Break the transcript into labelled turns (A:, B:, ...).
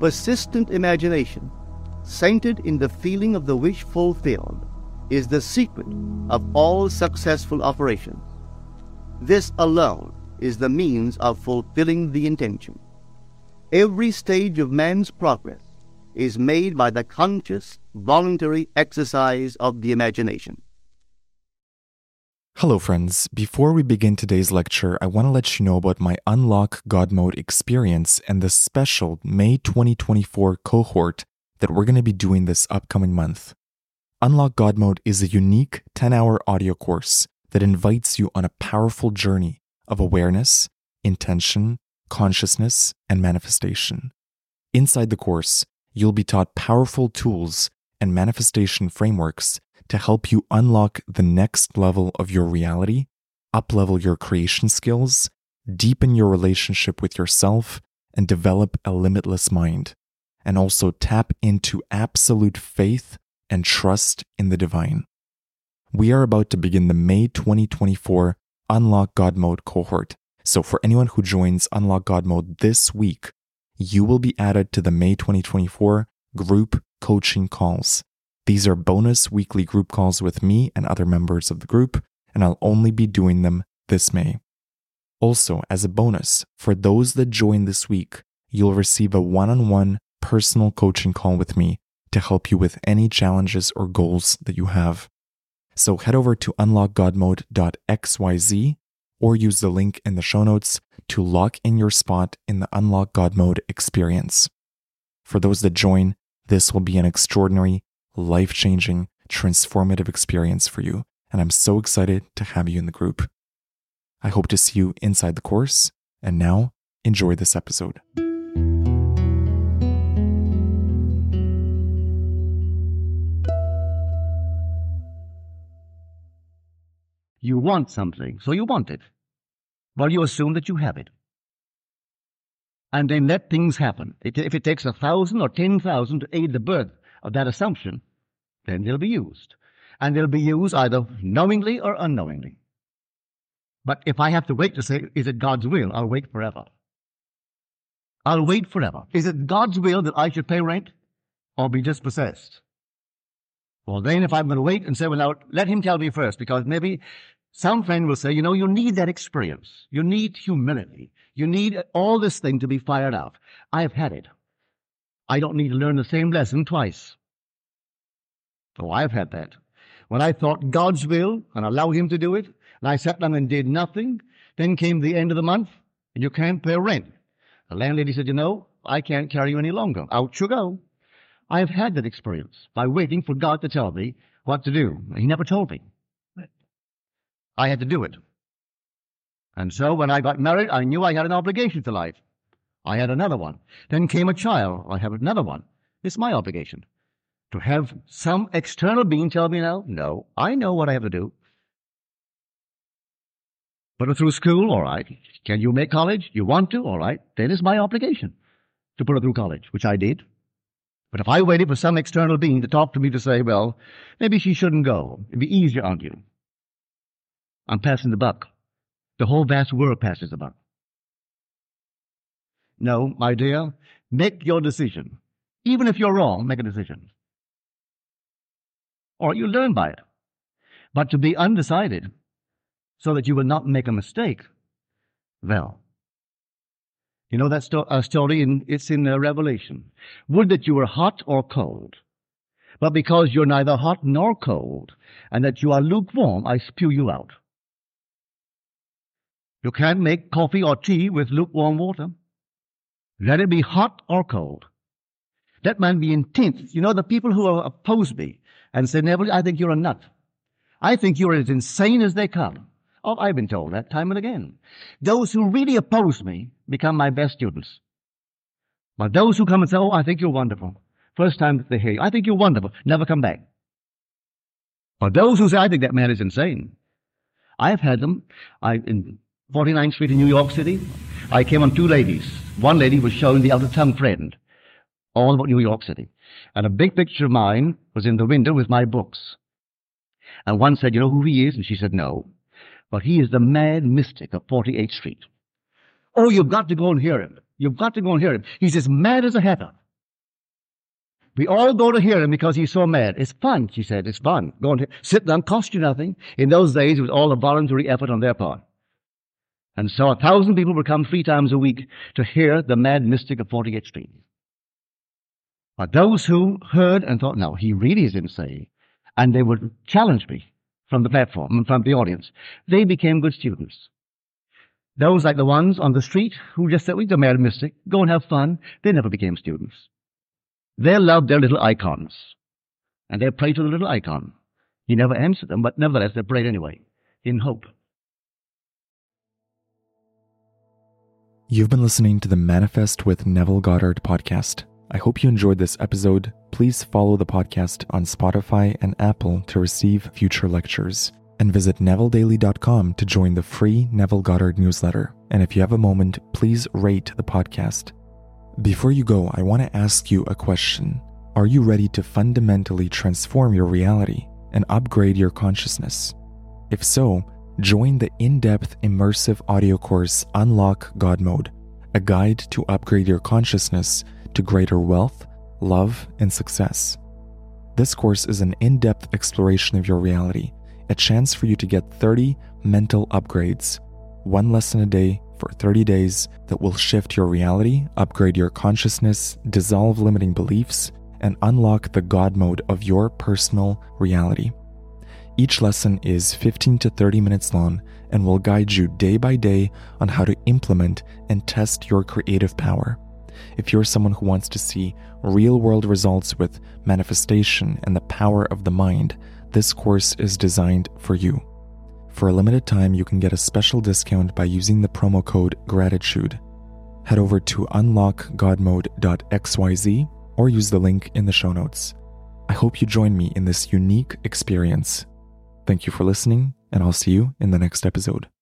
A: Persistent imagination, centered in the feeling of the wish fulfilled, is the secret of all successful operations. This alone is the means of fulfilling the intention. Every stage of man's progress is made by the conscious, voluntary exercise of the imagination.
B: Hello friends, before we begin today's lecture, I want to let you know about my Unlock God Mode experience and the special May 2024 cohort that we're going to be doing this upcoming month. Unlock God Mode is a unique 10-hour audio course that invites you on a powerful journey of awareness, intention, consciousness, and manifestation. Inside the course, you'll be taught powerful tools and manifestation frameworks to help you unlock the next level of your reality, uplevel your creation skills, deepen your relationship with yourself, and develop a limitless mind, and also tap into absolute faith and trust in the divine. We are about to begin the May 2024 Unlock God Mode cohort. So for anyone who joins Unlock God Mode this week, you will be added to the May 2024 group coaching calls. These are bonus weekly group calls with me and other members of the group, and I'll only be doing them this May. Also, as a bonus, for those that join this week, you'll receive a one-on-one personal coaching call with me to help you with any challenges or goals that you have. So head over to unlockgodmode.xyz or use the link in the show notes to lock in your spot in the Unlock God Mode experience. For those that join, this will be an extraordinary, life-changing, transformative experience for you, and I'm so excited to have you in the group. I hope to see you inside the course, and now, enjoy this episode.
A: You want something, so you want it. Well, you assume that you have it. And then let things happen. If it takes 1,000 or 10,000 to aid the birth of that assumption, then they'll be used. And they'll be used either knowingly or unknowingly. But if I have to wait to say, is it God's will, I'll wait forever. I'll wait forever. Is it God's will that I should pay rent or be dispossessed? Well, then if I'm going to wait and say, well, now, let him tell me first, because maybe some friend will say, you need that experience. You need humility. You need all this thing to be fired out. I've had it. I don't need to learn the same lesson twice. Oh, I've had that. When I thought God's will and allow him to do it, and I sat down and did nothing, then came the end of the month, and you can't pay rent. The landlady said, I can't carry you any longer. Out you go. I have had that experience by waiting for God to tell me what to do. He never told me. I had to do it. And so when I got married, I knew I had an obligation to life. I had another one. Then came a child. I have another one. It's my obligation. To have some external being tell me now, no, I know what I have to do. Put her through school, all right. Can you make college? You want to? All right. Then it's my obligation to put her through college, which I did. But if I waited for some external being to talk to me to say, well, maybe she shouldn't go, it'd be easier on you. I'm passing the buck. The whole vast world passes the buck. No, my dear, make your decision. Even if you're wrong, make a decision. Or you learn by it. But to be undecided so that you will not make a mistake, well, that story, it's in Revelation. Would that you were hot or cold. But because you're neither hot nor cold, and that you are lukewarm, I spew you out. You can't make coffee or tea with lukewarm water. Let it be hot or cold. Let man be intense. The people who oppose me and say, Neville, I think you're a nut. I think you're as insane as they come. Oh, I've been told that time and again. Those who really oppose me become my best students. But those who come and say, oh, I think you're wonderful. First time that they hear you, I think you're wonderful. Never come back. But those who say, I think that man is insane. I've had them. In 49th Street in New York City, I came on two ladies. One lady was showing the other tongue friend all about New York City. And a big picture of mine was in the window with my books. And one said, you know who he is? And she said, no. But he is the mad mystic of 48th Street. Oh, you've got to go and hear him. You've got to go and hear him. He's as mad as a hatter. We all go to hear him because he's so mad. It's fun, she said. It's fun. Go and sit down, cost you nothing. In those days, it was all a voluntary effort on their part. And so 1,000 people would come 3 times a week to hear the mad mystic of 48th Street. But those who heard and thought, no, he really is insane, and they would challenge me from the platform and from the audience, they became good students. Those like the ones on the street who just said, we're the mad mystic, go and have fun, they never became students. They loved their little icons, and they prayed to the little icon. He never answered them, but nevertheless they prayed anyway, in hope.
B: You've been listening to the Manifest with Neville Goddard podcast. I hope you enjoyed this episode. Please follow the podcast on Spotify and Apple to receive future lectures. And visit NevilleDaily.com to join the free Neville Goddard newsletter. And if you have a moment, please rate the podcast. Before you go, I want to ask you a question. Are you ready to fundamentally transform your reality and upgrade your consciousness? If so, join the in-depth immersive audio course Unlock God Mode, a guide to upgrade your consciousness to greater wealth, love, and success. This course is an in-depth exploration of your reality, a chance for you to get 30 mental upgrades, 1 lesson a day for 30 days that will shift your reality, upgrade your consciousness, dissolve limiting beliefs, and unlock the God mode of your personal reality. Each lesson is 15 to 30 minutes long and will guide you day by day on how to implement and test your creative power. If you're someone who wants to see real-world results with manifestation and the power of the mind, this course is designed for you. For a limited time, you can get a special discount by using the promo code GRATITUDE. Head over to unlockgodmode.xyz or use the link in the show notes. I hope you join me in this unique experience. Thank you for listening, and I'll see you in the next episode.